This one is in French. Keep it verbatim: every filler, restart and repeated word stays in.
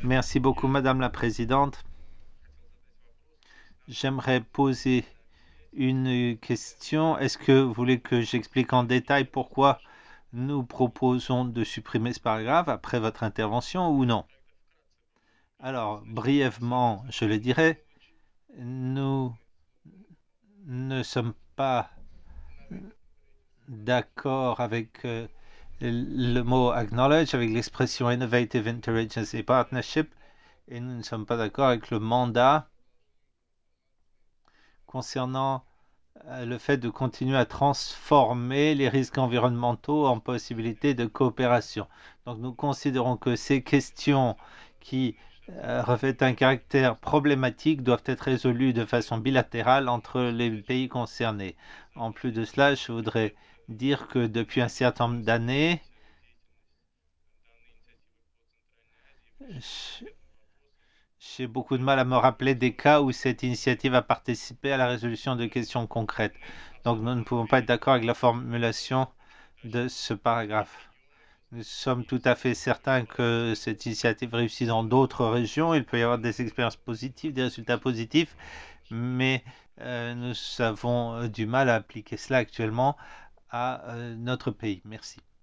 Merci beaucoup, Madame la Présidente. J'aimerais poser une question. Est-ce que vous voulez que j'explique en détail pourquoi nous proposons de supprimer ce paragraphe après votre intervention ou non? Alors, brièvement, je le dirai, nous ne sommes pas d'accord avec euh, le mot acknowledge, avec l'expression innovative interagency partnership, et nous ne sommes pas d'accord avec le mandat concernant euh, le fait de continuer à transformer les risques environnementaux en possibilités de coopération. Donc nous considérons que ces questions qui euh, revêtent un caractère problématique doivent être résolues de façon bilatérale entre les pays concernés. En plus de cela, je voudrais dire que depuis un certain nombre d'années, j'ai beaucoup de mal à me rappeler des cas où cette initiative a participé à la résolution de questions concrètes. Donc nous ne pouvons pas être d'accord avec la formulation de ce paragraphe. Nous sommes tout à fait certains que cette initiative réussit dans d'autres régions. Il peut y avoir des expériences positives, des résultats positifs, mais euh, nous avons du mal à appliquer cela actuellement à euh, notre pays. Merci.